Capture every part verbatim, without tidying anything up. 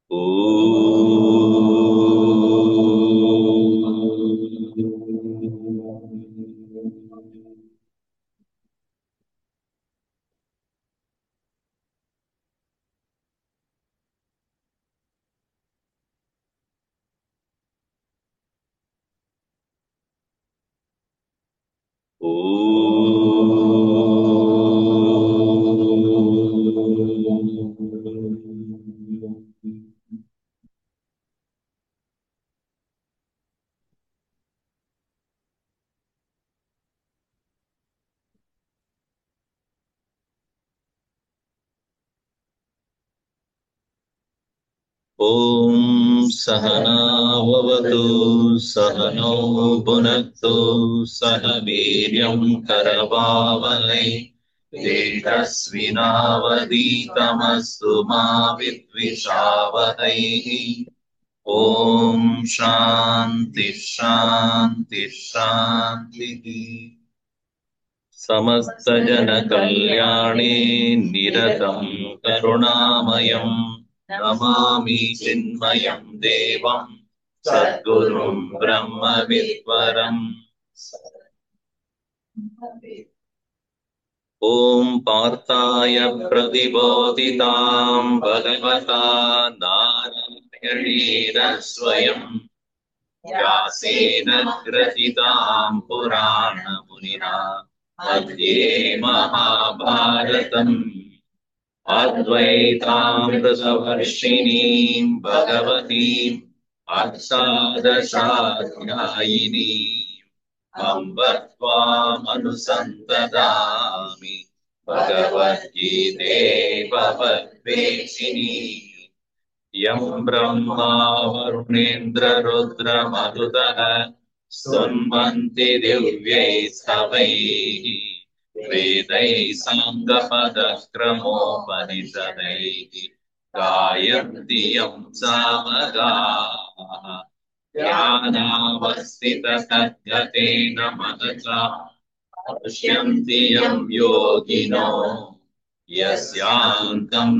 Om Sahana Vavatu Sahano Bhunaktu Sahaviryam Karavavai Tejasvinavaditamastu Ma Vidvishavahai. Om Shanti Shanti Shanti. Samasta Jana Kalyani Niratam Karunamayam Namami Chinmayam Devam Sadgurum Brahma Vidvaram. Om Partaya Pradibodhitam Bhagavata Narayanira Swayam Vyasena Grasitam Purana Munina Madhye Mahabharatam Advaitamritavarshiniim Bhagavatim Atsadashaധ്യായിനീം Ambatvam Anusantadami Bhagavad-gite Bhavad-veshini Yam Brahma Varunendra Rudra Madhutaha Stunvanti Divyai Savaihi Vedai Sangapada Panishadai Gayanti Yam Samagaha Jnanavastita Sadgatena Mahata Pashyanti Yam Yogino Yasyantam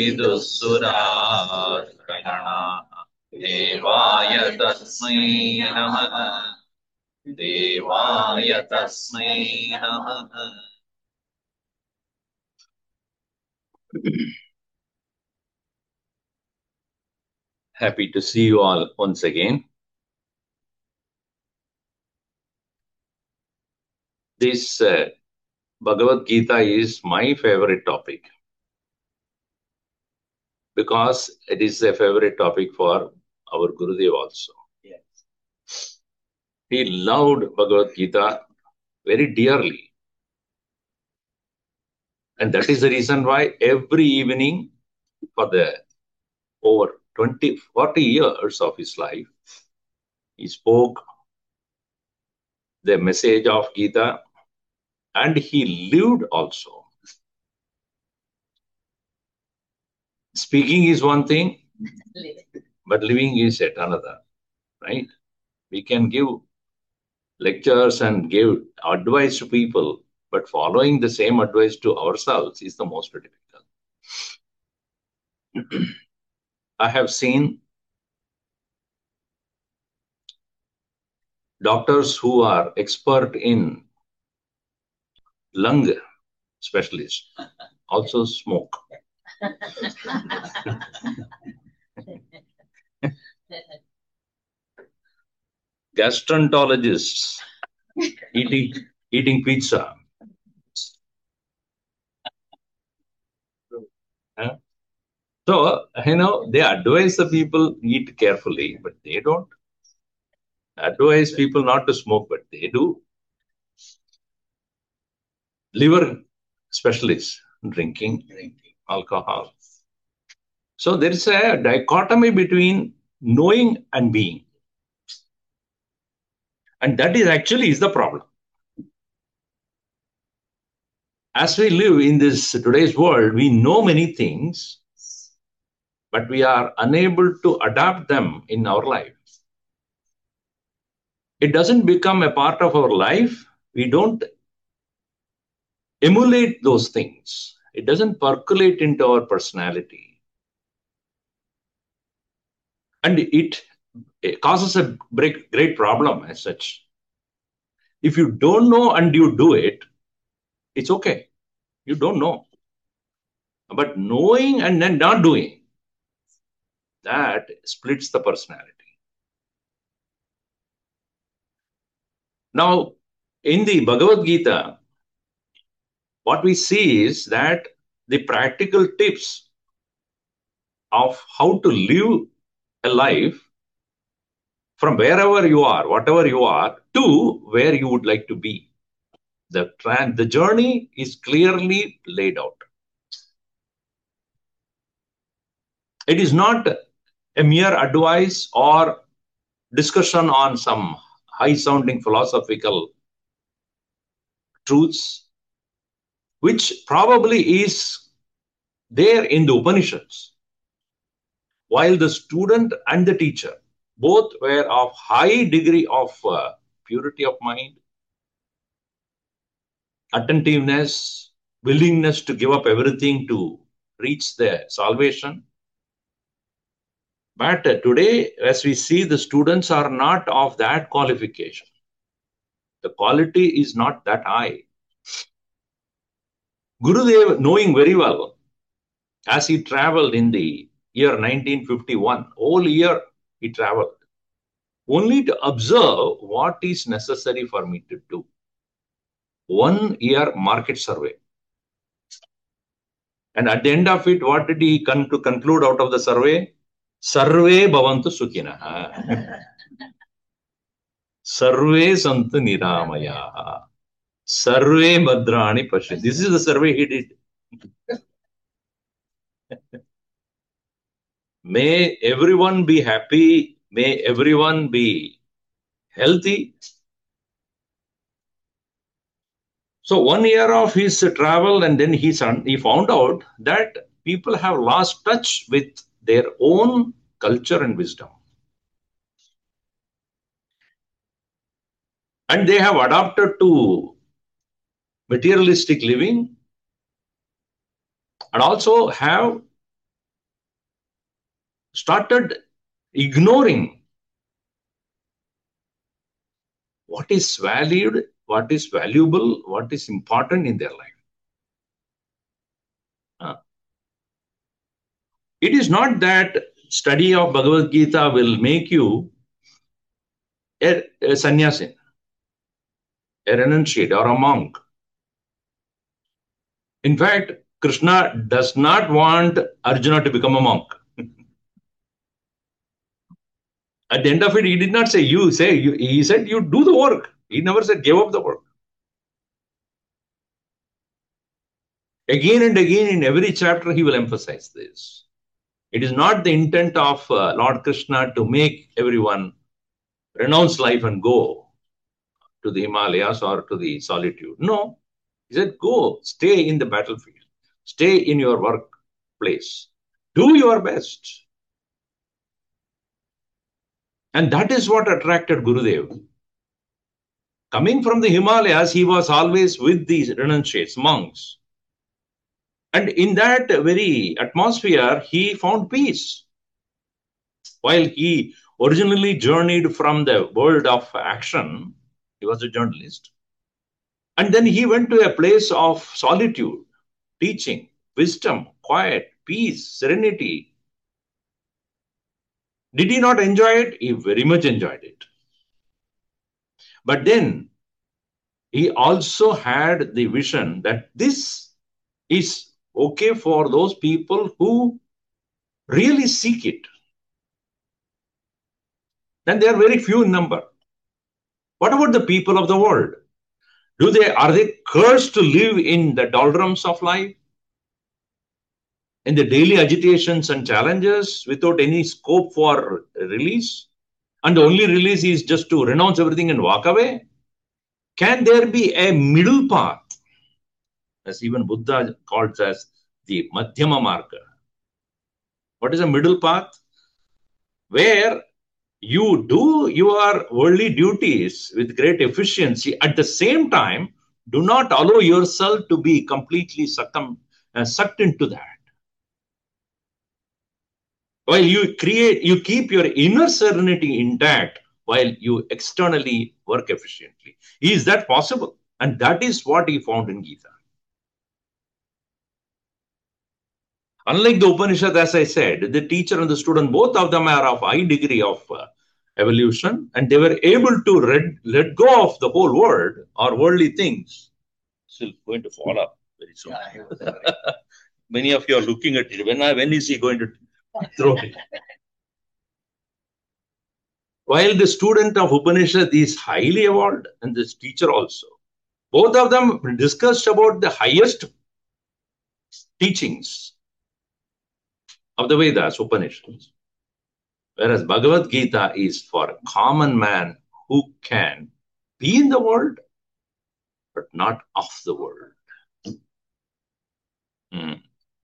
Navidussurākrana Devaya Tasmai Namaha Devaya Tasmai Namaha. Happy to see you all once again. This uh, Bhagavad Gita is my favorite topic because it is a favorite topic for our Gurudev also. Yes. He loved Bhagavad Gita very dearly. And that is the reason why every evening for the over twenty, forty years of his life, he spoke the message of Gita and he lived also. Speaking is one thing, but living is yet another, right? We can give lectures and give advice to people, but following the same advice to ourselves is the most difficult. I have seen doctors who are expert in lung specialists also smoke. Gastroenterologists eating eating pizza. Huh? So, you know, they advise the people eat carefully, but they don't advise people not to smoke, but they do. Liver specialists drinking, drinking alcohol. So there is a dichotomy between knowing and being. And that is actually is the problem. As we live in this today's world, we know many things, but we are unable to adapt them in our life. It doesn't become a part of our life. We don't emulate those things. It doesn't percolate into our personality. And it, it causes a great, great problem as such. If you don't know and you do it, it's okay. You don't know. But knowing and then not doing, that splits the personality. Now, in the Bhagavad Gita, what we see is that the practical tips of how to live a life from wherever you are, whatever you are, to where you would like to be. The, tran- the journey is clearly laid out. It is not a mere advice or discussion on some high-sounding philosophical truths, which probably is there in the Upanishads. While the student and the teacher both were of high degree of uh, purity of mind, attentiveness, willingness to give up everything to reach their salvation. But uh, today, as we see, the students are not of that qualification. The quality is not that high. Gurudev, knowing very well, as he traveled in the year nineteen fifty-one, whole year he traveled, only to observe what is necessary for me to do. One year market survey. And at the end of it, what did he come to conclude out of the survey? Sarve bhavantu sukhinaha. Sarve santu niramayaha. Sarve bhadrani pashyant. This is the survey he did. May everyone be happy. May everyone be healthy. So one year of his travel, and then he, he found out that people have lost touch with their own culture and wisdom. And they have adapted to materialistic living and also have started ignoring what is valued, what is valuable, what is important in their life. Uh, it is not that study of Bhagavad Gita will make you a, a sannyasi, a renunciate, or a monk. In fact, Krishna does not want Arjuna to become a monk. At the end of it, he did not say, you say, you, he said, you do the work. He never said, give up the work. Again and again in every chapter, he will emphasize this. It is not the intent of uh, Lord Krishna to make everyone renounce life and go to the Himalayas or to the solitude. No. He said, go, stay in the battlefield. Stay in your workplace. Do your best. And that is what attracted Gurudev. Coming from the Himalayas, he was always with these renunciates, monks. And in that very atmosphere, he found peace. While he originally journeyed from the world of action, he was a journalist. And then he went to a place of solitude, teaching, wisdom, quiet, peace, serenity. Did he not enjoy it? He very much enjoyed it. But then he also had the vision that this is okay for those people who really seek it. And they are very few in number. What about the people of the world? Do they, are they cursed to live in the doldrums of life? In the daily agitations and challenges without any scope for release? And the only release is just to renounce everything and walk away? Can there be a middle path? As even Buddha calls as the Madhyama Marga. What is a middle path? Where you do your worldly duties with great efficiency. At the same time, do not allow yourself to be completely succumb, uh, sucked into that. While you create, you keep your inner serenity intact while you externally work efficiently. Is that possible? And that is what he found in Gita. Unlike the Upanishad, as I said, the teacher and the student, both of them are of high degree of uh, evolution, and they were able to read, let go of the whole world or worldly things. Still going to fall up very soon. Many of you are looking at it. When, when is he going to throw it? While the student of Upanishad is highly evolved, and this teacher also, both of them discussed about the highest teachings of the Vedas, Upanishads. Whereas Bhagavad Gita is for a common man who can be in the world, but not of the world. Hmm.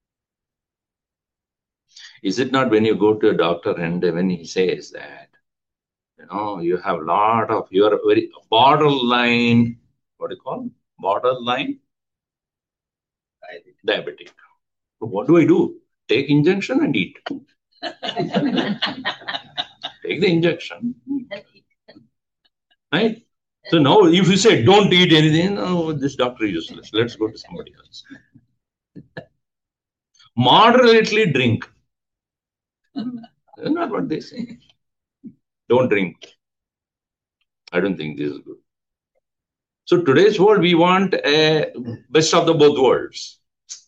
Is it not when you go to a doctor and when he says that, you know, you have a lot of, you are very borderline, what do you call it? Borderline diabetic. So what do I do? Take injection and eat. Take the injection. Right? So now if you say don't eat anything, oh, this doctor is useless. Let's go to somebody else. Moderately drink. That's not what they say. Don't drink. I don't think this is good. So today's world, we want a best of the both worlds.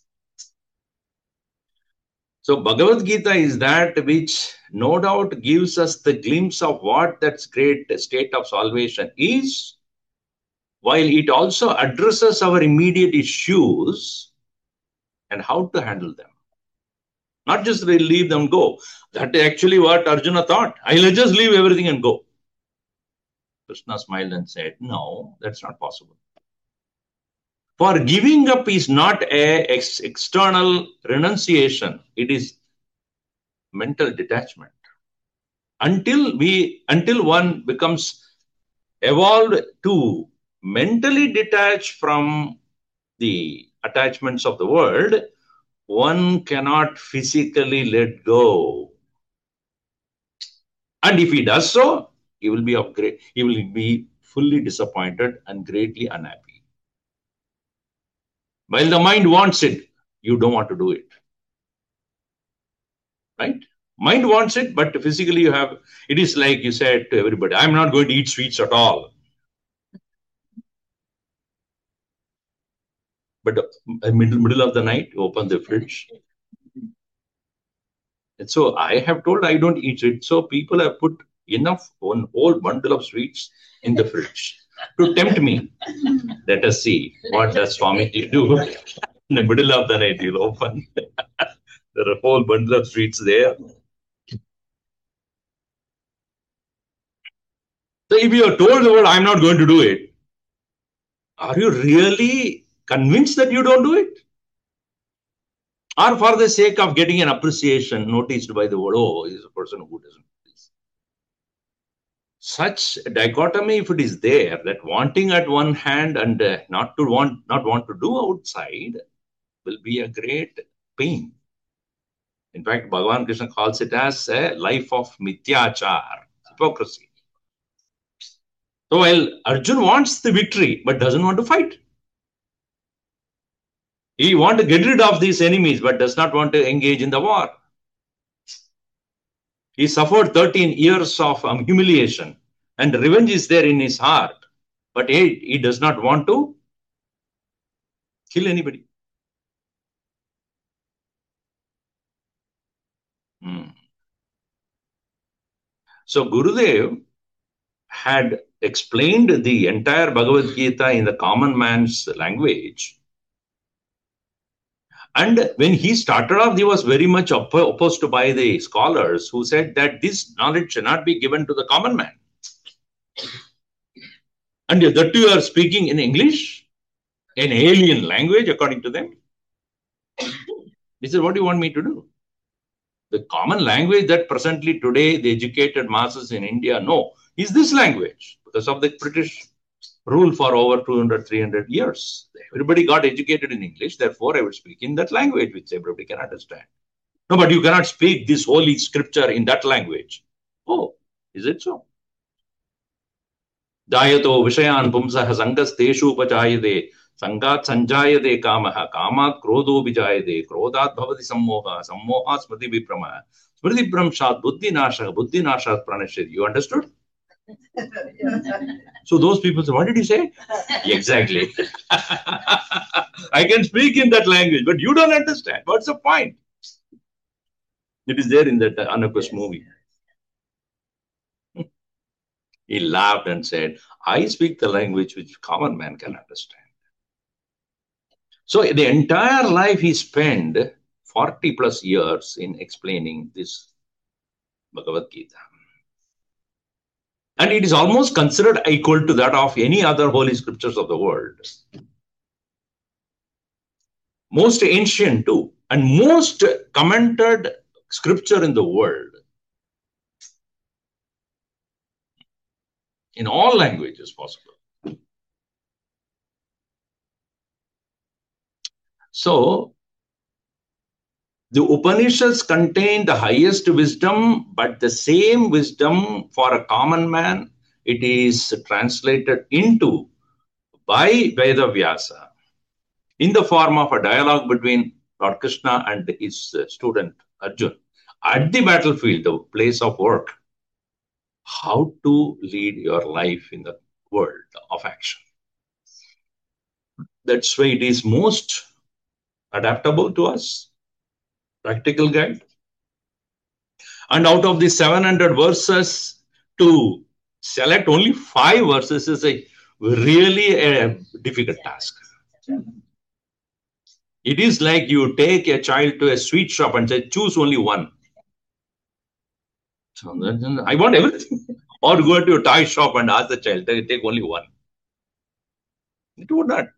So Bhagavad Gita is that which no doubt gives us the glimpse of what that great state of salvation is, while it also addresses our immediate issues and how to handle them. Not just leave them go. That actually what Arjuna thought. I'll just leave everything and go. Krishna smiled and said, no, that's not possible. For giving up is not a ex external renunciation. It is mental detachment. Until we, until one becomes evolved to mentally detach from the attachments of the world, one cannot physically let go. And if he does so, he will be of great, he will be fully disappointed and greatly unhappy. While the mind wants it, you don't want to do it. Right? Mind wants it, but physically you have, it is like you said to everybody, I'm not going to eat sweets at all. But in middle, middle of the night, you open the fridge. And so I have told I don't eat it. So people have put enough, one whole bundle of sweets in the fridge to tempt me. Let us see what does Swamiji do. In the middle of the night, you'll open. There are a whole bundle of sweets there. So if you are told the word, I'm not going to do it, are you really convinced that you don't do it? Or for the sake of getting an appreciation noticed by the world, oh, he's a person who doesn't do this. Such dichotomy, if it is there, that wanting at one hand and uh, not to want, not want to do outside, will be a great pain. In fact, Bhagavan Krishna calls it as a life of mithyachar, hypocrisy. So while Arjun wants the victory, but doesn't want to fight. He wants to get rid of these enemies, but does not want to engage in the war. He suffered thirteen years of um, humiliation, and revenge is there in his heart. But he, he does not want to kill anybody. Hmm. So Gurudev had explained the entire Bhagavad Gita in the common man's language. And when he started off, he was very much op opposed by the scholars who said that this knowledge should not be given to the common man. And that you are speaking in English, an alien language, according to them. He said, what do you want me to do? The common language that presently today the educated masses in India know is this language because of the British rule for over two hundred, three hundred years. Everybody got educated in English, therefore I would speak in that language which everybody can understand. No, but you cannot speak this holy scripture in that language. Oh, is it so? Dayato Vishayan Pumsah Sangas Teshu Pachayade Sangat Sanjayade Kamaha Kamat Krodho Vijayade Krodhat Bhavati Sammoha Sammoha Smriti Viprama Smriti Bramshat Buddhi Nasha Buddhi Nashat Pranashid. You understood? So those people say, what did you say? Exactly. I can speak in that language, but you don't understand. What's the point? It is there in that Anakus movie. He laughed and said, I speak the language which common man can understand. So the entire life he spent forty plus years in explaining this Bhagavad Gita. And it is almost considered equal to that of any other holy scriptures of the world. Most ancient too, and most commented scripture in the world. In all languages possible. So, the Upanishads contain the highest wisdom, but the same wisdom for a common man, it is translated into by Vedavyasa in the form of a dialogue between Lord Krishna and his student Arjuna at the battlefield, the place of work. How to lead your life in the world of action. That's why it is most adaptable to us, practical guide. And out of the seven hundred verses, to select only five verses is a really a difficult task. It is like you take a child to a sweet shop and say, choose only one. So, I want everything. Or go to a toy shop and ask the child, take only one. It would not.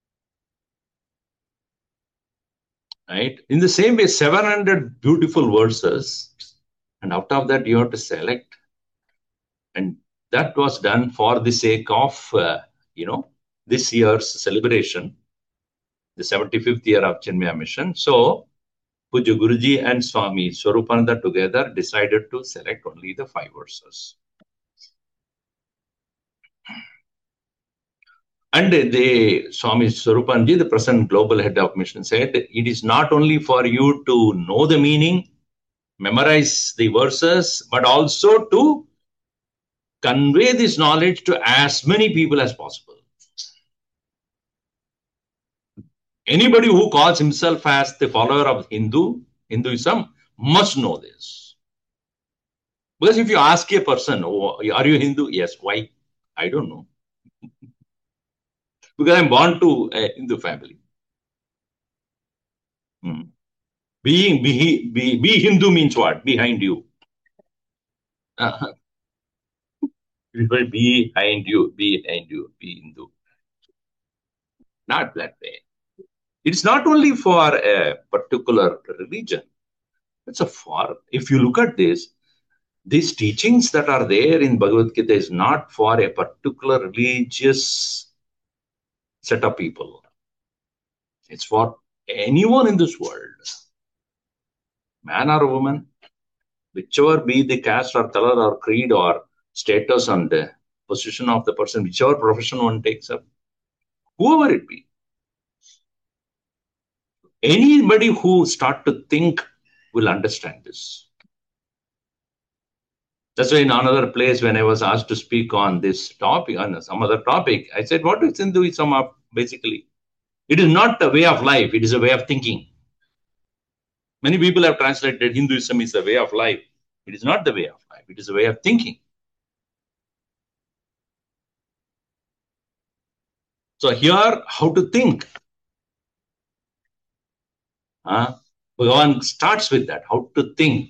Right? In the same way, seven hundred beautiful verses, and out of that you have to select. And that was done for the sake of, uh, you know, this year's celebration, the seventy-fifth year of Chinmaya Mission. So, Pujya Guruji and Swami Swarupananda together decided to select only the five verses. And the Swami Swarupanji, the present global head of mission, said, it is not only for you to know the meaning, memorize the verses, but also to convey this knowledge to as many people as possible. Anybody who calls himself as the follower of Hindu, Hinduism, must know this. Because if you ask a person, oh, are you Hindu? Yes. Why? I don't know. Because I'm born to a Hindu family. Hmm. Being be, be, be Hindu means what? Behind you. Uh-huh. Be behind you, behind you, be Hindu. Not that way. It's not only for a particular religion. It's a for, if you look at this, these teachings that are there in Bhagavad Gita is not for a particular religious set of people. It's for anyone in this world. Man or woman, whichever be the caste or color or creed or status and the position of the person, whichever profession one takes up, whoever it be. Anybody who start to think will understand this. That's why in another place, when I was asked to speak on this topic, on some other topic, I said, what is Hinduism of basically? It is not a way of life, it is a way of thinking. Many people have translated Hinduism is a way of life. It is not the way of life, it is a way of thinking. So here, how to think. Uh, Bhagavan starts with that, how to think.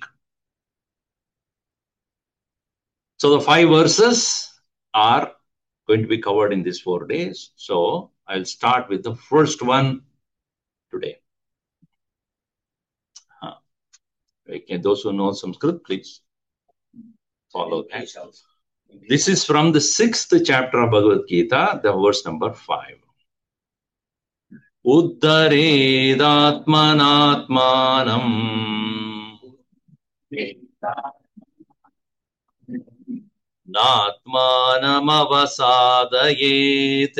So the five verses are going to be covered in these four days. So I'll start with the first one today. Uh, okay, those who know Sanskrit, please follow that. This is from the sixth chapter of Bhagavad Gita, the verse number five. Uddaredatmanatmanam नात्मानमवसादयेत्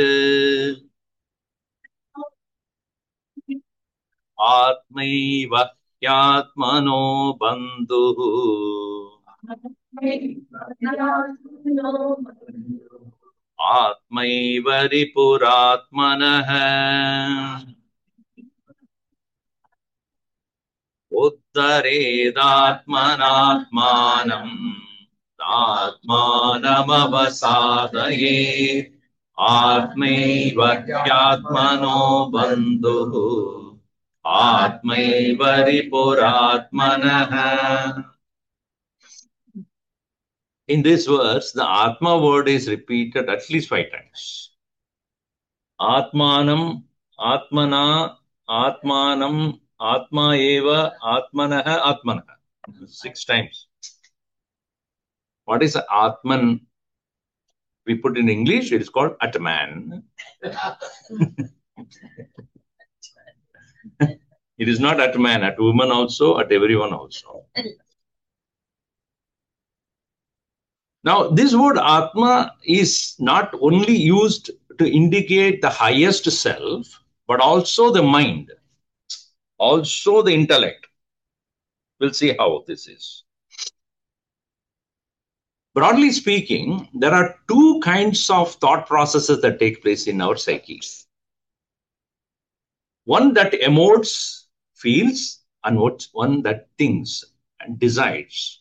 आत्मैव ह्यात्मनो बन्धुः आत्मैव रिपुरात्मनः उद्धरेदात्मनात्मानम् आत्मानमवसादयेत् आत्मैव ह्यात्मनो बन्धुः आत्मैव रिपुरात्मनः. In this verse, the Atma word is repeated at least five times. Atmanam, Atmana, Atmanam, Atma eva, Atmanaha, Atmanaha. Six times. What is Atman? We put in English, it is called Atman. It is not Atman, at woman also, at everyone also. Now, this word Atma is not only used to indicate the highest self, but also the mind, also the intellect. We'll see how this is. Broadly speaking, there are two kinds of thought processes that take place in our psyche. One that emotes, feels, and one that thinks and decides.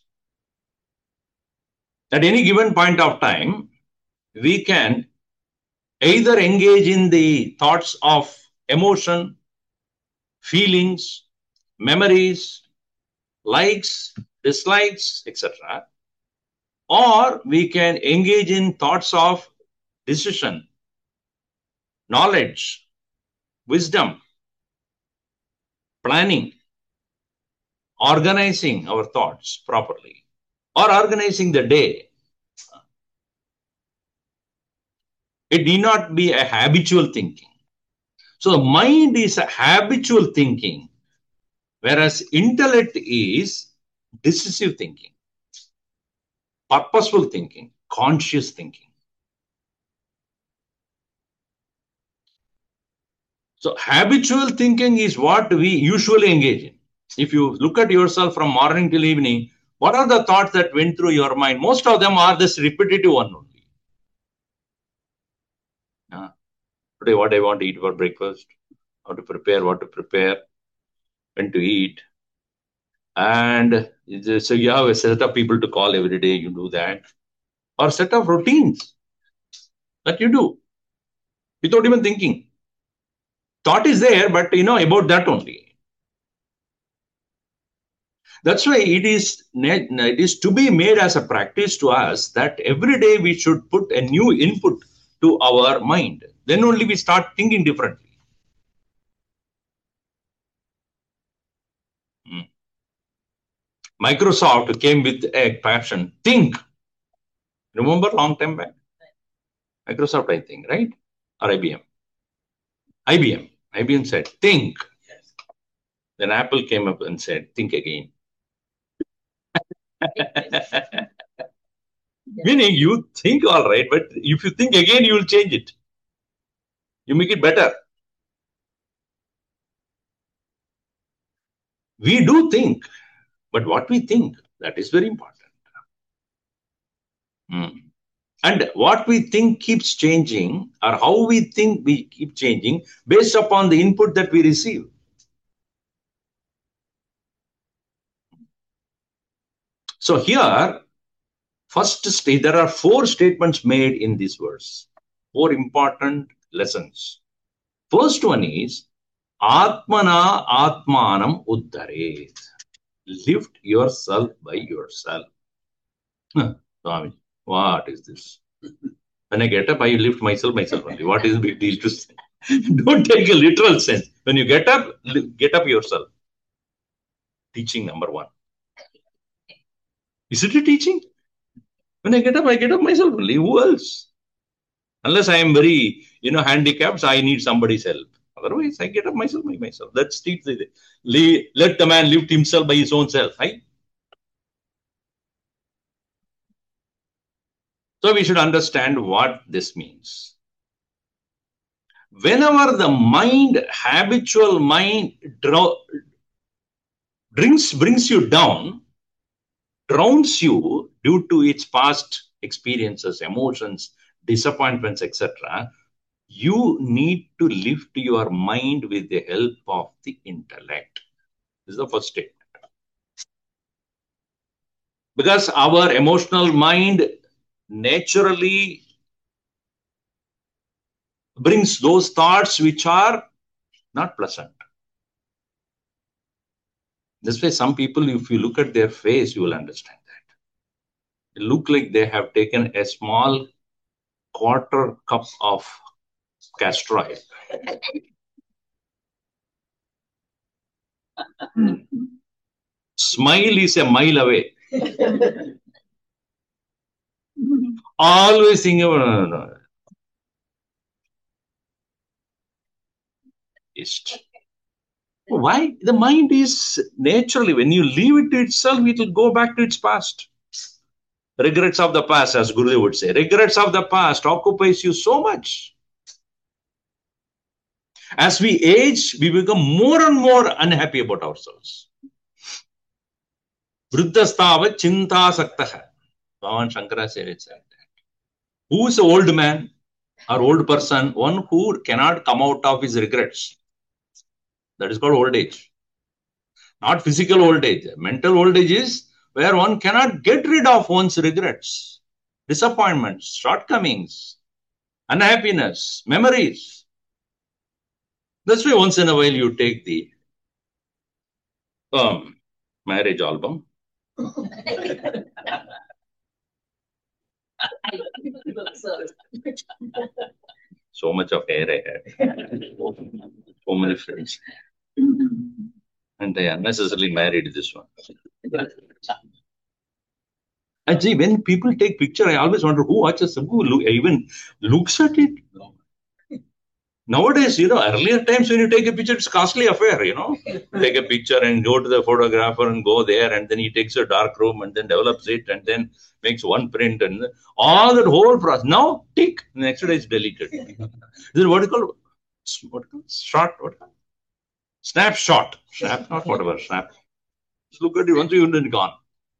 At any given point of time, we can either engage in the thoughts of emotion, feelings, memories, likes, dislikes, et cetera. Or we can engage in thoughts of decision, knowledge, wisdom, planning, organizing our thoughts properly, or organizing the day. It need not be a habitual thinking. So the mind is a habitual thinking, whereas intellect is decisive thinking, purposeful thinking, conscious thinking. So habitual thinking is what we usually engage in. If you look at yourself from morning till evening, what are the thoughts that went through your mind? Most of them are this repetitive one only. Uh, today, what I want to eat for breakfast, how to prepare, what to prepare, when to eat. And so you have a set of people to call every day, you do that. Or set of routines that you do without even thinking. Thought is there, but you know about that only. That's why it is, it is to be made as a practice to us that every day we should put a new input to our mind. Then only we start thinking differently. Hmm. Microsoft came with a passion, think. Remember long time back? Microsoft, I think, right? Or I B M? I B M. I B M said, think. Yes. Then Apple came up and said, think again. Meaning you think all right, but if you think again, you will change it. You make it better. We do think, but what we think, that is very important. Hmm. And what we think keeps changing, or how we think we keep changing based upon the input that we receive. So here, first state, there are four statements made in this verse. Four important lessons. First one is, Atmana Atmanam Uddaret. Lift yourself by yourself. Huh, Swami, what is this? When I get up, I lift myself, myself only. What is the big deal to say? Don't take a literal sense. When you get up, get up yourself. Teaching number one. Is it a teaching? When I get up, I get up myself only. Who else? Unless I am very, you know, handicapped, so I need somebody's help. Otherwise, I get up myself by myself. That's teach. Let the man lift himself by his own self. Right? So we should understand what this means. Whenever the mind, habitual mind, draw, brings, brings you down, drowns you due to its past experiences, emotions, disappointments, et cetera, you need to lift your mind with the help of the intellect. This is the first statement. Because our emotional mind naturally brings those thoughts which are not pleasant. This way, some people, if you look at their face, you will understand that. They look like they have taken a small quarter cup of castor oil. Smile is a mile away. Always think about no, no, no. Why? The mind is naturally, when you leave it to itself, it will go back to its past. Regrets of the past, as Gurudev would say. Regrets of the past occupies you so much. As we age, we become more and more unhappy about ourselves. Vriddhastava chinta saktaha. Bhavan Shankaracharya said that. Who is an old man or old person? One who cannot come out of his regrets. That is called old age. Not physical old age. Mental old age is where one cannot get rid of one's regrets, disappointments, shortcomings, unhappiness, memories. That's why once in a while you take the um, marriage album. So much of hair I had. So many friends. And I unnecessarily married this one. And see, when people take picture, I always wonder who watches them, who look, even looks at it. Nowadays, you know, earlier times when you take a picture, it's a costly affair, you know. Take a picture and go to the photographer and go there, and then he takes a dark room and then develops it and then makes one print and all that whole process. Now, tick, next day it's deleted. This is what you call, what you call shot, what call? Snapshot. Snap, not whatever, snap. Just look at it once you've been gone.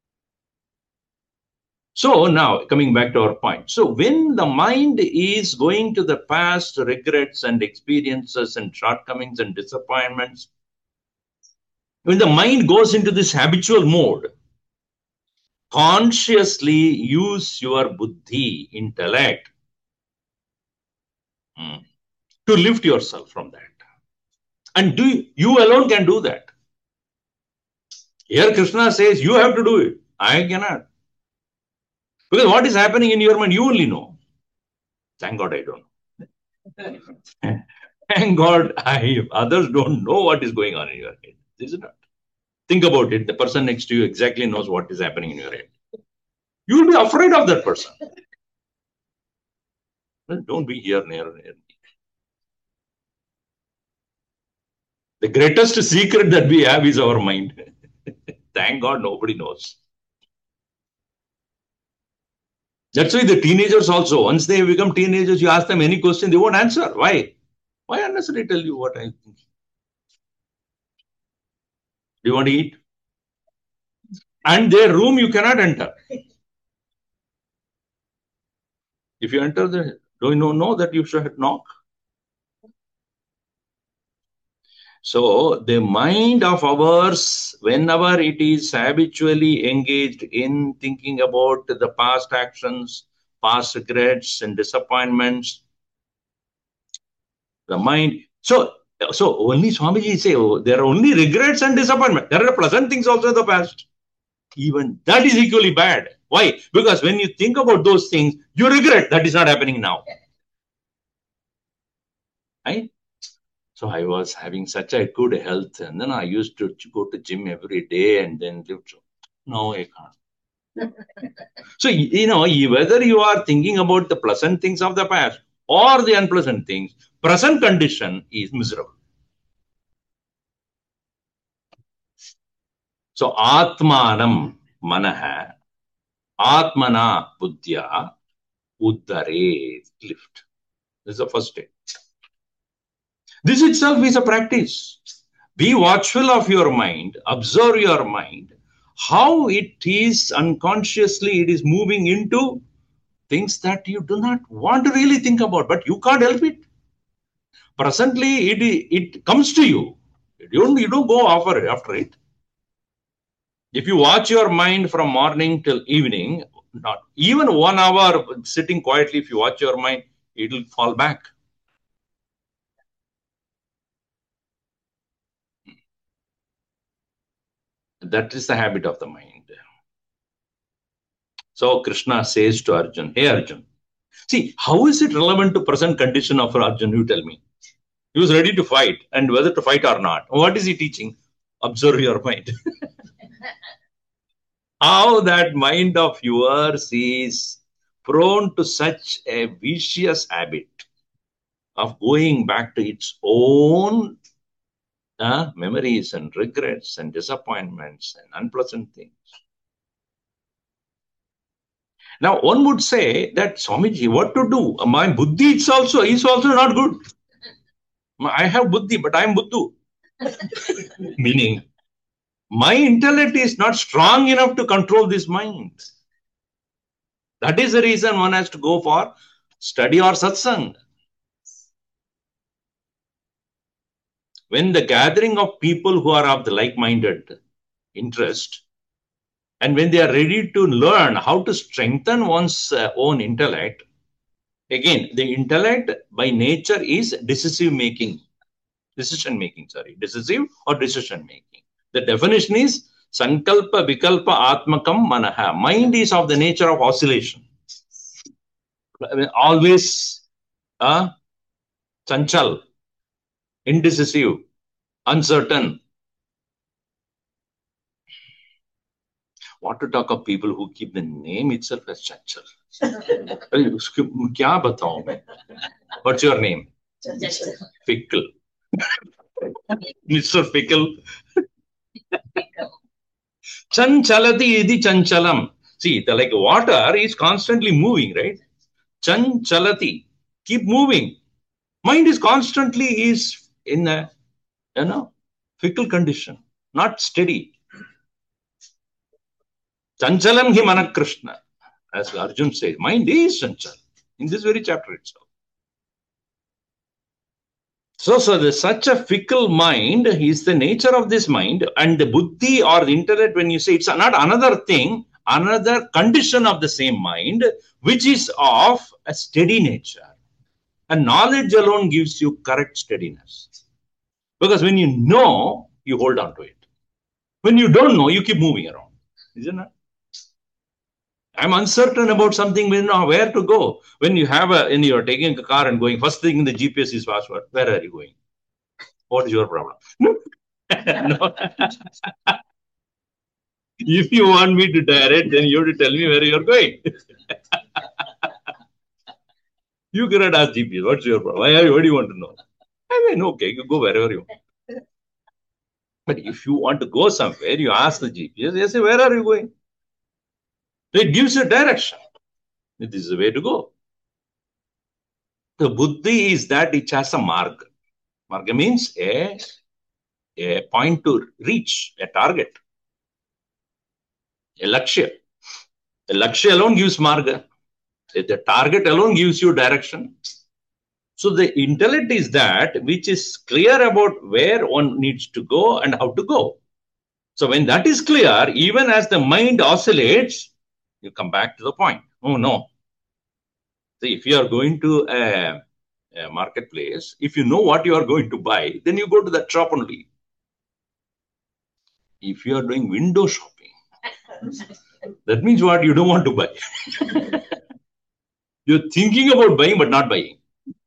So now, coming back to our point. So when the mind is going to the past regrets and experiences and shortcomings and disappointments, when the mind goes into this habitual mode, consciously use your buddhi, intellect, hmm, to lift yourself from that. And do you alone can do that. Here Krishna says, you have to do it. I cannot. Because what is happening in your mind, you only know. Thank God I don't know. Thank God I, others don't know what is going on in your head. Is it not? Think about it. The person next to you exactly knows what is happening in your head. You will be afraid of that person. Well, don't be here near, near me. The greatest secret that we have is our mind. Thank God nobody knows. That's why the teenagers also, once they become teenagers, you ask them any question, they won't answer. Why? Why unnecessarily tell you what I think? Do you want to eat? And their room you cannot enter. If you enter, the, do you know that you should knock? So the mind of ours, whenever it is habitually engaged in thinking about the past actions, past regrets and disappointments, the mind, so so only Swamiji say, oh, there are only regrets and disappointment. There are pleasant things also in the past. Even that is equally bad. Why? Because when you think about those things, you regret that is not happening now. Right? So I was having such a good health, and then I used to go to gym every day and then live. No, I can't. So, you know, whether you are thinking about the pleasant things of the past or the unpleasant things, present condition is miserable. So, Atmanam Manaha, Atmana Buddhya, Uddare, lift. This is the first step. This itself is a practice. Be watchful of your mind, observe your mind, how it is unconsciously, it is moving into things that you do not want to really think about, but you can't help it. Presently, it, it comes to you. You don't, you don't go after, after it. If you watch your mind from morning till evening, not even one hour sitting quietly, if you watch your mind, it will fall back. That is the habit of the mind. So Krishna says to Arjun, hey Arjun, see, how is it relevant to present condition of Arjun? You tell me. He was ready to fight, and whether to fight or not. What is he teaching? Observe your mind. How that mind of yours is prone to such a vicious habit of going back to its own uh, memories and regrets and disappointments and unpleasant things. Now, one would say that, Swamiji, what to do? My buddhi is also, is also not good. I have buddhi, but I am buddhu. Meaning, my intellect is not strong enough to control this mind. That is the reason one has to go for study or satsang. When the gathering of people who are of the like-minded interest, and when they are ready to learn how to strengthen one's uh, own intellect, again, the intellect by nature is decisive making, decision making, sorry, decisive or decision making. The definition is sankalpa vikalpa atmakam manaha. Mind is of the nature of oscillation. I mean, always uh, chanchal, indecisive, uncertain. What to talk of people who keep the name itself as chanchal? Kya batao main? What's your name? Fickle. Mister Fickle. Chanchalati idi chanchalam. See, the like water is constantly moving, right? Chanchalati. Keep moving. Mind is constantly is in a, you know, fickle condition, not steady. Chanchalam hi mana Krishna. As Arjun says, mind is chanchal in this very chapter itself. So, so the, such a fickle mind is the nature of this mind, and the buddhi or the intellect, when you say it's not another thing, another condition of the same mind, which is of a steady nature. And knowledge alone gives you correct steadiness. Because when you know, you hold on to it. When you don't know, you keep moving around. Isn't it? I'm uncertain about something, we know where to go. When you have a, and you're taking a car and going, first thing in the G P S is password. Where are you going? What is your problem? No. If you want me to direct, then you have to tell me where you're going. You cannot ask G P S. What's your problem? Why are you, what do you want to know? I mean, okay, you go wherever you want. But if you want to go somewhere, you ask the G P S, they say, where are you going? So it gives you direction. This is the way to go. The buddhi is that it has a marg. Marga means a, a point to reach, a target, a lakshya. The lakshya alone gives marga. The target alone gives you direction. So the intellect is that which is clear about where one needs to go and how to go. So when that is clear, even as the mind oscillates, you come back to the point. Oh no. See, if you are going to a, a marketplace, if you know what you are going to buy, then you go to that shop only. If you are doing window shopping, that means what? You don't want to buy. You're thinking about buying, but not buying.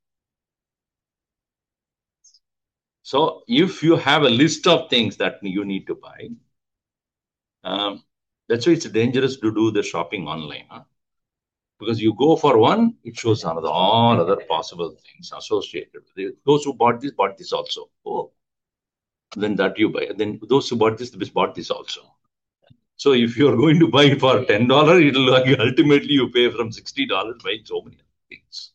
So if you have a list of things that you need to buy, um, that's why it's dangerous to do the shopping online. Huh? Because you go for one, it shows another, all other possible things associated with it. Those who bought this, bought this also. Oh, then that you buy. Then those who bought this, bought this also. So if you're going to buy for ten dollars, it'll ultimately you pay from sixty dollars buying so many things.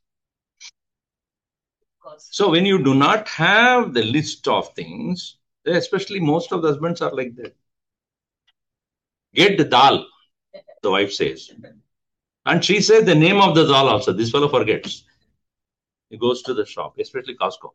So when you do not have the list of things, especially most of the husbands are like that. Get the dal, the wife says. And she says the name of the dal also. This fellow forgets. He goes to the shop, especially Costco.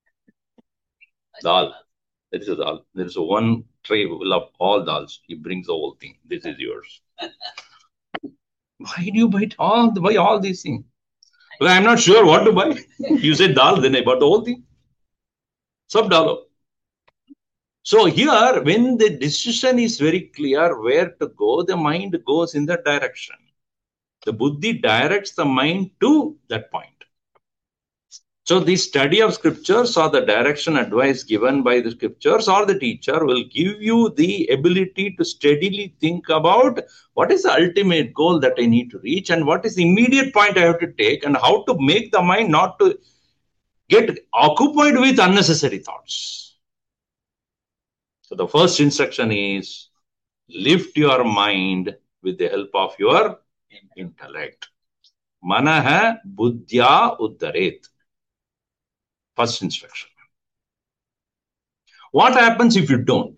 Dal. There is a dal. There is a one tray full of all dals. He brings the whole thing. This is yours. Why do you buy all, buy all these things? Well, I'm not sure what to buy. You said dal, then I bought the whole thing. Sub dal. So here, when the decision is very clear where to go, the mind goes in that direction. The buddhi directs the mind to that point. So the study of scriptures or the direction advice given by the scriptures or the teacher will give you the ability to steadily think about what is the ultimate goal that I need to reach and what is the immediate point I have to take and how to make the mind not to get occupied with unnecessary thoughts. So the first instruction is lift your mind with the help of your intellect. Manaha buddhya uddaret. First instruction. What happens if you don't?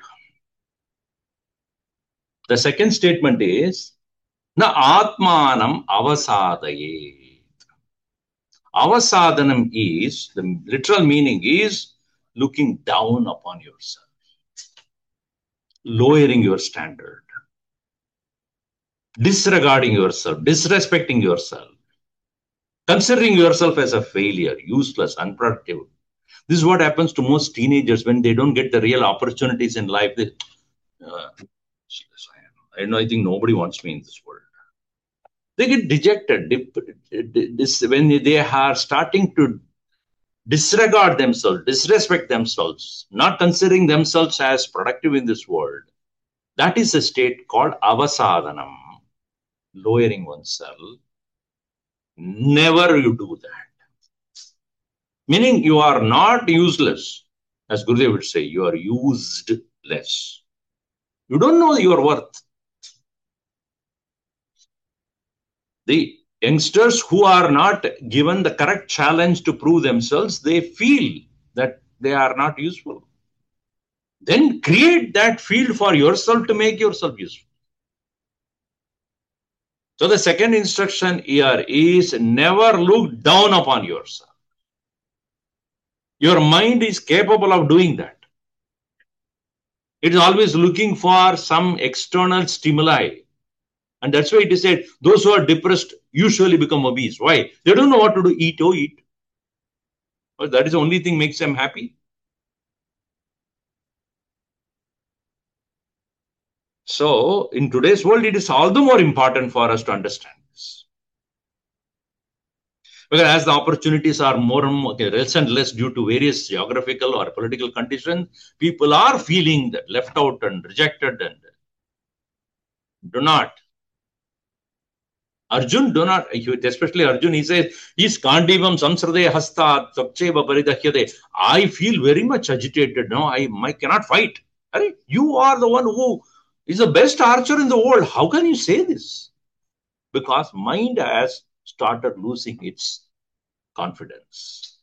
The second statement is na atmanam avasadayet. Avasadanam is, the literal meaning is looking down upon yourself, lowering your standard, disregarding yourself, disrespecting yourself, considering yourself as a failure, useless, unproductive. This is what happens to most teenagers when they don't get the real opportunities in life. They, uh, I know, I think nobody wants me in this world. They get dejected when they are starting to disregard themselves, disrespect themselves, not considering themselves as productive in this world. That is a state called avasadanam, lowering oneself. Never you do that. Meaning you are not useless. As Gurudev would say, you are useless. You don't know your worth. The youngsters who are not given the correct challenge to prove themselves, they feel that they are not useful. Then create that field for yourself to make yourself useful. So the second instruction here is never look down upon yourself. Your mind is capable of doing that. It is always looking for some external stimuli. And that's why it is said, those who are depressed usually become obese. Why? They don't know what to do, eat or eat. But that is the only thing makes them happy. So, in today's world, it is all the more important for us to understand this. Because as the opportunities are more and more, okay, less and less due to various geographical or political conditions, people are feeling that left out and rejected and do not. Arjun, do not, especially Arjun, he says, Is Kandivam Samsrade Hasta Tsakcheva Paridahyade. I feel very much agitated. No, I, I cannot fight. You are the one who is the best archer in the world. How can you say this? Because mind has started losing its confidence.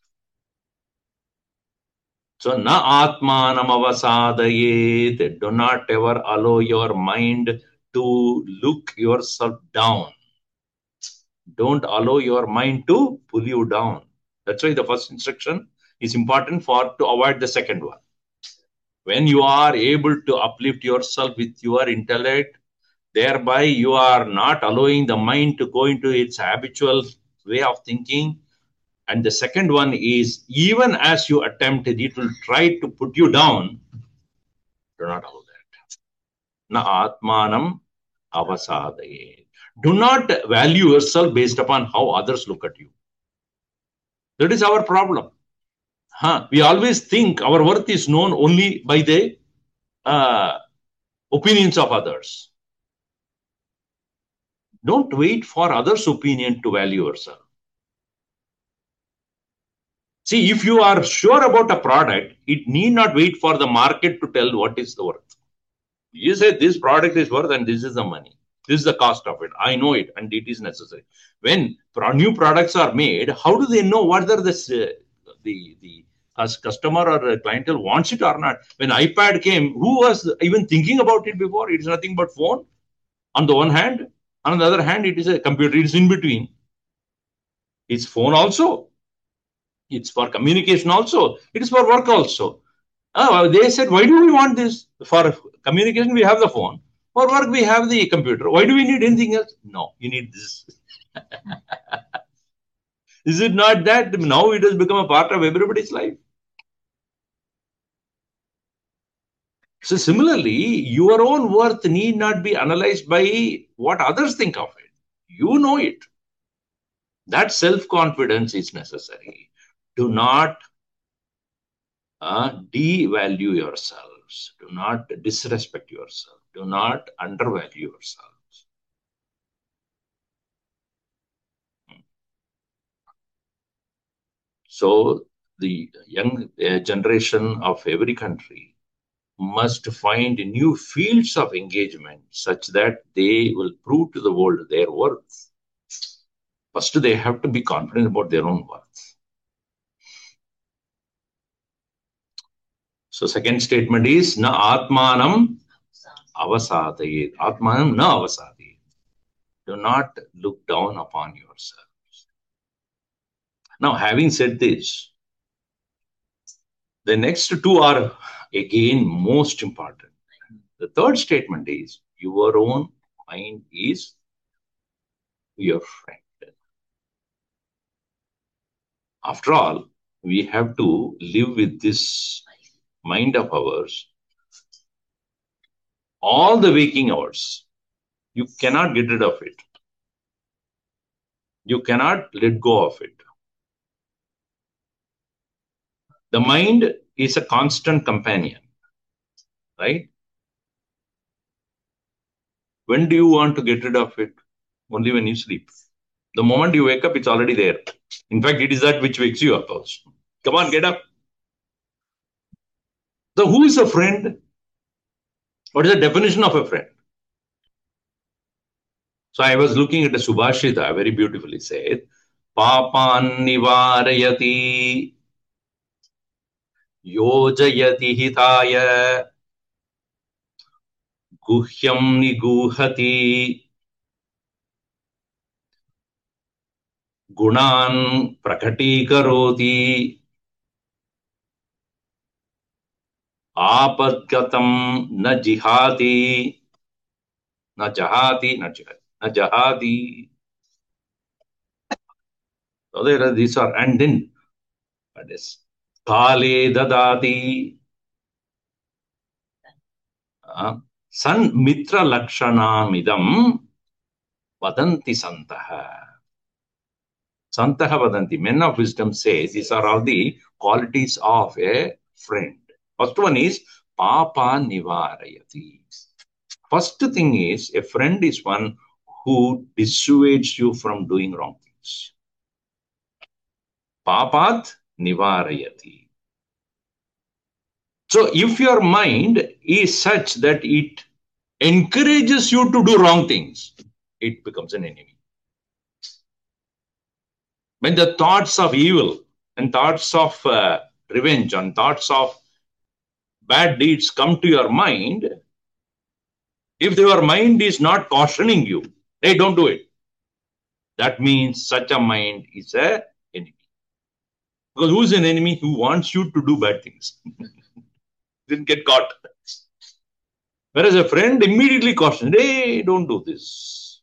So, na atmanam avasadayet. Do not ever allow your mind to look yourself down. Don't allow your mind to pull you down. That's why the first instruction is important for to avoid the second one. When you are able to uplift yourself with your intellect, thereby you are not allowing the mind to go into its habitual way of thinking. And the second one is, even as you attempt it, it will try to put you down. Do not allow that. Na atmanam avasadaye. Do not value yourself based upon how others look at you. That is our problem. Huh? We always think our worth is known only by the uh, opinions of others. Don't wait for others' opinion to value yourself. See, if you are sure about a product, it need not wait for the market to tell what is the worth. You say this product is worth and this is the money. This is the cost of it. I know it and it is necessary. When new products are made, how do they know whether this, uh, the, the as customer or a clientele wants it or not? When iPad came, who was even thinking about it before? It is nothing but phone on the one hand. On the other hand, it is a computer. It's in between. It's phone also. It's for communication also. It is for work also. Oh, they said, why do we want this? For communication, we have the phone. For work, we have the computer. Why do we need anything else? No, you need this. Is it not that now it has become a part of everybody's life? So similarly, your own worth need not be analyzed by what others think of it. You know it. That self-confidence is necessary. Do not uh, devalue yourselves. Do not disrespect yourself. Do not undervalue yourselves. So the young uh, generation of every country must find new fields of engagement such that they will prove to the world their worth. First, they have to be confident about their own worth. So second statement is, na atmanam avasadayet. Atmanam na avasadayet. Do not look down upon yourselves. Now, having said this, the next two are again most important. The third statement is, your own mind is your friend. After all, we have to live with this mind of ours all the waking hours. You cannot get rid of it. You cannot let go of it. The mind is a constant companion, right? When do you want to get rid of it? Only when you sleep. The moment you wake up, it's already there. In fact, it is that which wakes you up also. Come on, get up. So who is a friend? What is the definition of a friend? So I was looking at a Subhashita, very beautifully said, Papan nivarayati yojayati hitaya guhyam niguhati gunan prakatikaroti apadgatam na jihati na jahati na jihati na jahati. So there are, these are, and then that is kale dadati uh, san mitra lakshanamidam vadanti santaha. Santaha vadanti. Men of wisdom say these are all the qualities of a friend. First one is papa nivarayati. First thing is, a friend is one who dissuades you from doing wrong things. Papat nivarayati. So if your mind is such that it encourages you to do wrong things, it becomes an enemy. When the thoughts of evil and thoughts of uh, revenge and thoughts of bad deeds come to your mind, if your mind is not cautioning you, hey, don't do it, that means such a mind is an enemy. Because who's an enemy? Who wants you to do bad things. Didn't get caught. Whereas a friend immediately cautions, hey, don't do this.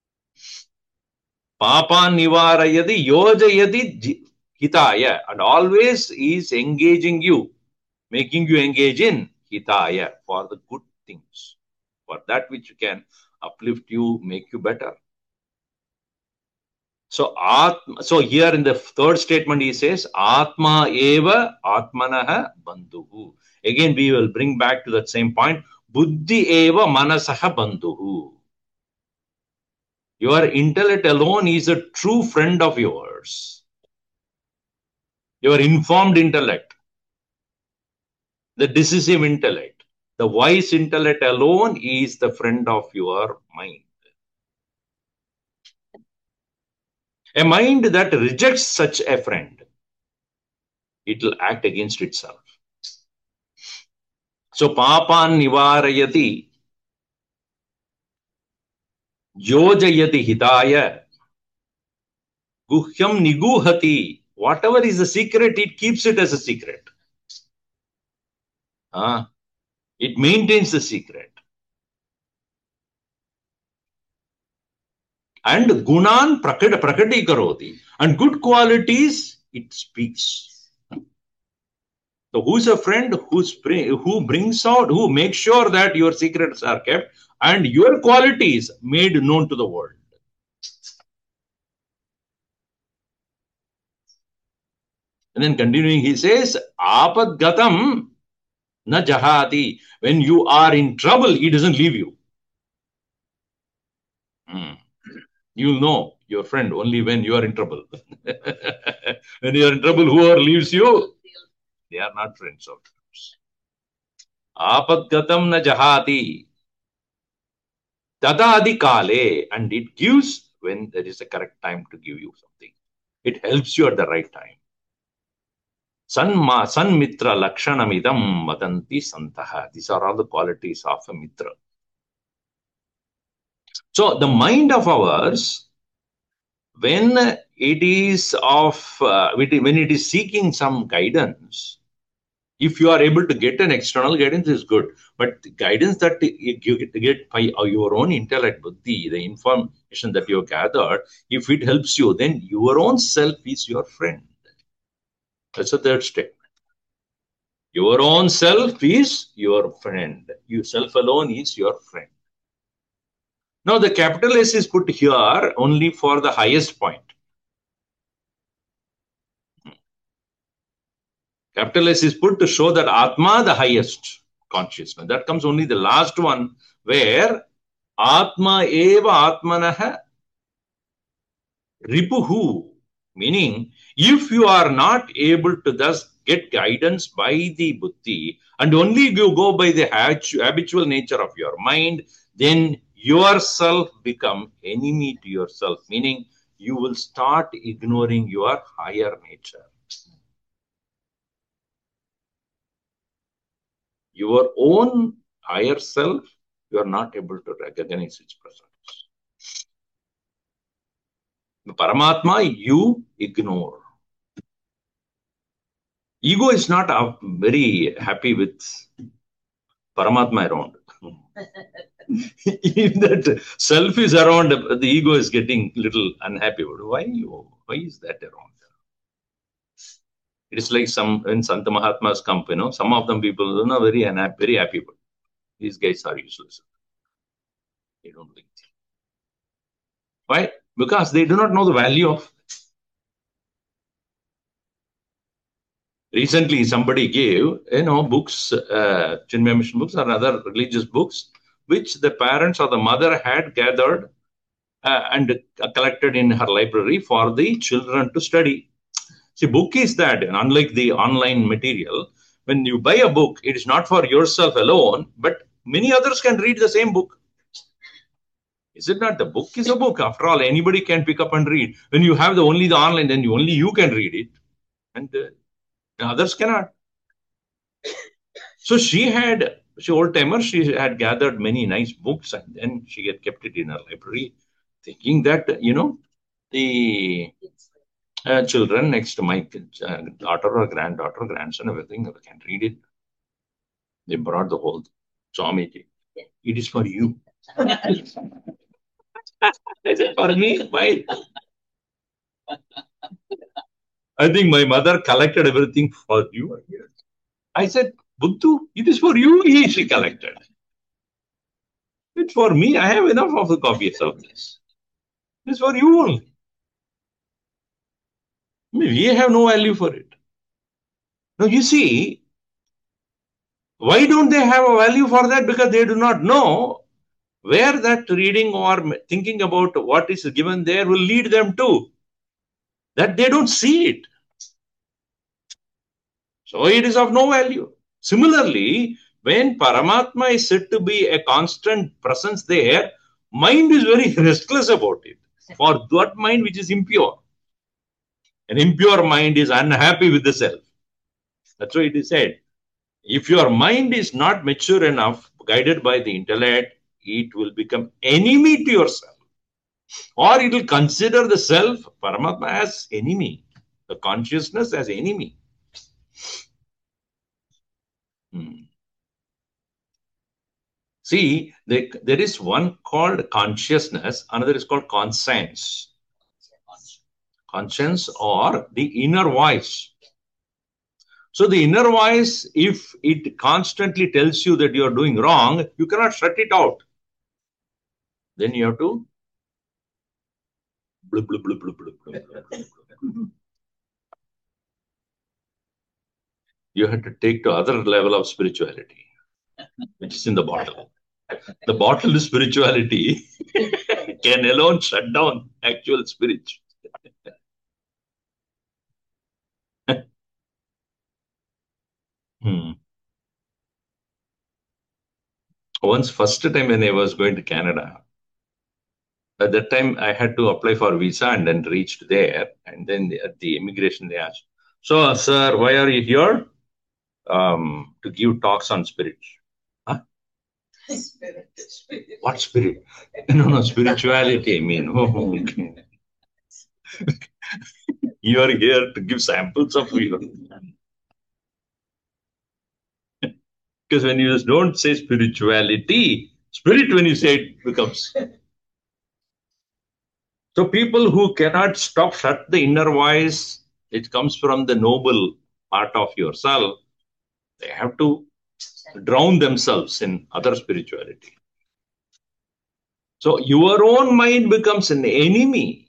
Papa nivarayati yojayati hitaya. And always is engaging you, making you engage in hitaya for the good things, for that which can uplift you, make you better. So, atma, so here in the third statement he says, Atma eva atmanaha bandhuhu. Again, we will bring back to that same point. Buddhi eva manasaha bandhuhu. Your intellect alone is a true friend of yours. Your informed intellect, the decisive intellect, The wise intellect alone is the friend of your mind. A mind that rejects such a friend, it will act against itself. So, papan nivarayati, yojayati hitaya, guhyam niguhati. Whatever is a secret, it keeps it as a secret. Uh, it maintains the secret. And gunan prakati, prakati karoti. And good qualities, it speaks. So who's a friend who's, who brings out, who makes sure that your secrets are kept and your qualities made known to the world. And then continuing, he says, Apad gatam na jahati. When you are in trouble, he doesn't leave you. Hmm. You'll know your friend only when you are in trouble. When you are in trouble, whoever leaves you, they are not friends of yours. Apad gatam na jahati. Tadadi kale. And it gives when there is a correct time to give you something. It helps you at the right time. Sanma, san mitra lakshanamidam vadanti santaha. These are all the qualities of a mitra. So the mind of ours, when it is of, uh, when it is seeking some guidance, if you are able to get an external guidance, is good. But the guidance that you get by your own intellect, buddhi, the information that you have gathered, if it helps you, then your own self is your friend. That's the third statement. Your own self is your friend. You self alone is your friend. Now the capital S is put here only for the highest point. Capital S is put to show that Atma, the highest consciousness. That comes only the last one, where Atma eva Atmanaha Ripuhu. Meaning, if you are not able to thus get guidance by the buddhi, and only you go by the habitual nature of your mind, then yourself become enemy to yourself. Meaning, you will start ignoring your higher nature. Your own higher self, you are not able to recognize its presence. The Paramatma, you ignore. Ego is not uh, very happy with Paramatma around. If that self is around, the ego is getting little unhappy. Why, why is that around? It is like some, when Santa Mahatmas come, you know, some of them people are not very unhappy, very happy, but these guys are useless. They don't like it. Why? Because they do not know the value of. Recently, somebody gave, you know, books, uh, Chinmaya Mission books or other religious books, which the parents or the mother had gathered uh, and uh, collected in her library for the children to study. See, book is that, and unlike the online material, when you buy a book, it is not for yourself alone, but many others can read the same book. Is it not? The book is a book. After all, anybody can pick up and read. When you have the only the online, then you, only you can read it, and uh, others cannot. So she had, she old timer, she had gathered many nice books, and then she had kept it in her library, thinking that, you know, the uh, children next to my uh, daughter or granddaughter, grandson, everything, they can read it. They brought the whole Swamiji. It is for you. I said, for me? Why? I think my mother collected everything for you. I said, Buddhu, it is for you, he, she collected. It's for me. I have enough of the copies of this. It's for you only. I mean, we have no value for it. Now, you see, why don't they have a value for that? Because they do not know where that reading or thinking about what is given there will lead them to. That they don't see it. So it is of no value. Similarly, When Paramatma is said to be a constant presence there, mind is very restless about it. For that mind which is impure. An impure mind is unhappy with the self. That's why it is said. If your mind is not mature enough, guided by the intellect, it will become enemy to yourself. Or it will consider the self, Paramatma, as enemy. The consciousness as enemy. Hmm. See, there, there is one called consciousness, another is called conscience. Conscience or the inner voice. So the inner voice, if it constantly tells you that you are doing wrong, you cannot shut it out. Then you have to blub, blub, blub, blub, blub, blub, blub, blub. You have to take to other level of spirituality, which is in the bottle. The bottle is spirituality can alone shut down actual spirit. Hmm. Once, first time when I was going to Canada, at that time I had to apply for visa and then reached there. And then at the immigration, they asked, so, sir, why are you here? Um, to give talks on spirit. Huh? Spirit, spirit. What spirit? No, no, spirituality. I mean, oh, okay. You are here to give samples of you. Because when you don't say spirituality, spirit, when you say it, becomes. So people who cannot stop, shut the inner voice, it comes from the noble part of yourself, they have to drown themselves in other spirituality. So your own mind becomes an enemy.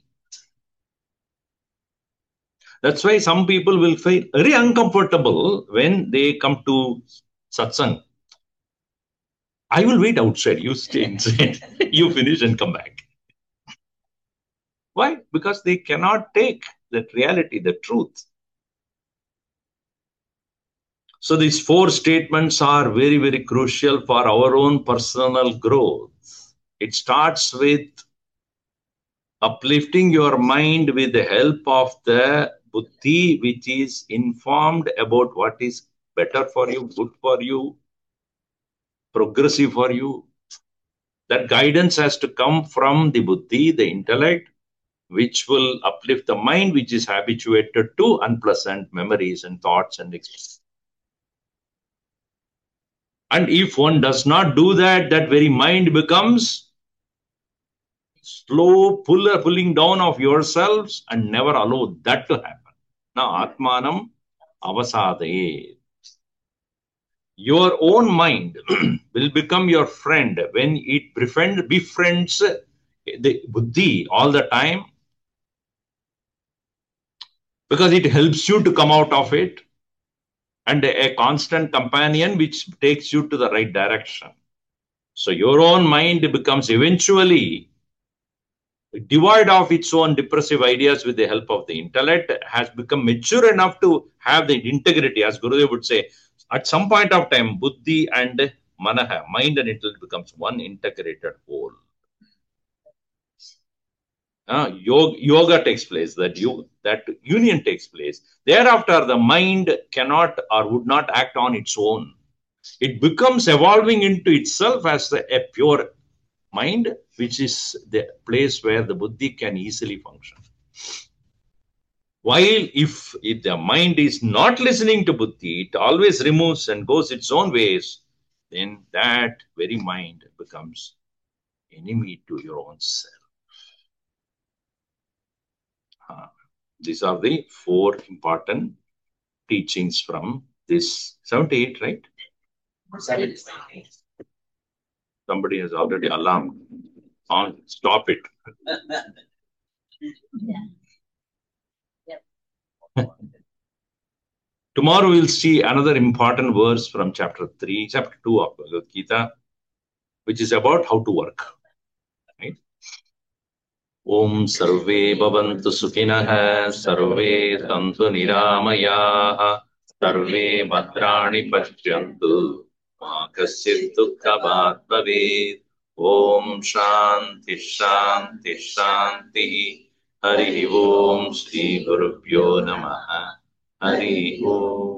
That's why some people will feel very uncomfortable when they come to satsang. I will wait outside, you stay inside, you finish and come back. Why? Because they cannot take that reality, the truth. So these four statements are very, very crucial for our own personal growth. It starts with uplifting your mind with the help of the buddhi, which is informed about what is better for you, good for you, progressive for you. That guidance has to come from the buddhi, the intellect, which will uplift the mind, which is habituated to unpleasant memories and thoughts and experiences. And if one does not do that, that very mind becomes slow puller, pulling down of yourselves and never allow that to happen. Now, Atmanam avasadaye. Your own mind will become your friend when it befriend, befriends the buddhi all the time, because it helps you to come out of it, and a constant companion which takes you to the right direction. So your own mind becomes eventually devoid of its own depressive ideas with the help of the intellect, has become mature enough to have the integrity, as Gurudev would say. At some point of time, buddhi and manaha, mind and intellect, becomes one integrated whole. Uh, yoga, yoga takes place, that you that union takes place. Thereafter, the mind cannot or would not act on its own. It becomes evolving into itself as a, a pure mind, which is the place where the buddhi can easily function. While if, if the mind is not listening to buddhi, it always removes and goes its own ways, then that very mind becomes enemy to your own self. Uh, these are the four important teachings from this seventy-eight, right? seventy-eight. Somebody has already alarmed. On, stop it. Yeah. Tomorrow we'll see another important verse from chapter three, chapter two of Bhagavad Gita, which is about how to work. Right? Om sarve bhavantu sukhinah, sarve santu niramayaha, sarve bhadrani pashyantu, मा कश्चित् दुःखभाग् भवेत्। ॐ शान्ति शान्ति शान्तिः। हरिः ॐ श्रीगुरुभ्यो नमः। हरिः ॐ।